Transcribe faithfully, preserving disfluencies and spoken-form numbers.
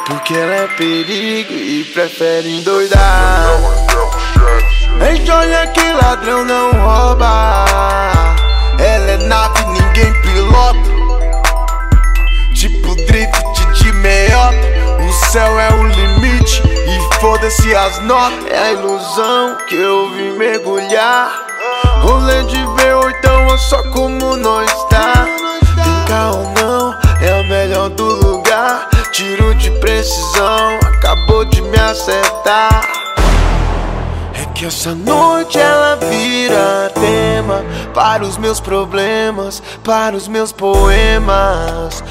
Porque ela é perigo e prefere endoidar. Ei, olha que ladrão não rouba. Ela é nave, ninguém pilota. Tipo drift de meiota. O céu é o limite e foda-se as notas. É a ilusão que eu vim mergulhar. Rolê de V oito é só como nós tá. Tem carro não, é o melhor do lugar. Tiro de precisão, acabou de me acertar. É que essa noite ela vira tema para os meus problemas, para os meus poemas.